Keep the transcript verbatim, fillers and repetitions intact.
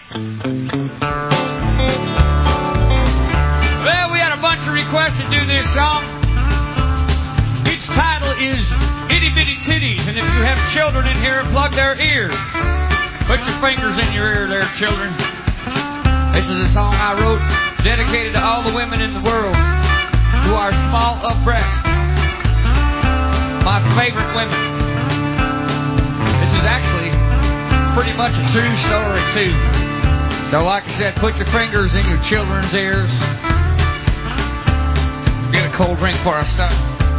Well, we had a bunch of requests to do this song. Its title is Itty Bitty Titties, and if you have children in here, plug their ears. Put your fingers in your ear there, children. This is a song I wrote dedicated to all the women in the world who are small of breast. My favorite women. This is actually pretty much a true story, too. So, like I said, put your fingers in your children's ears. Get a cold drink before I start.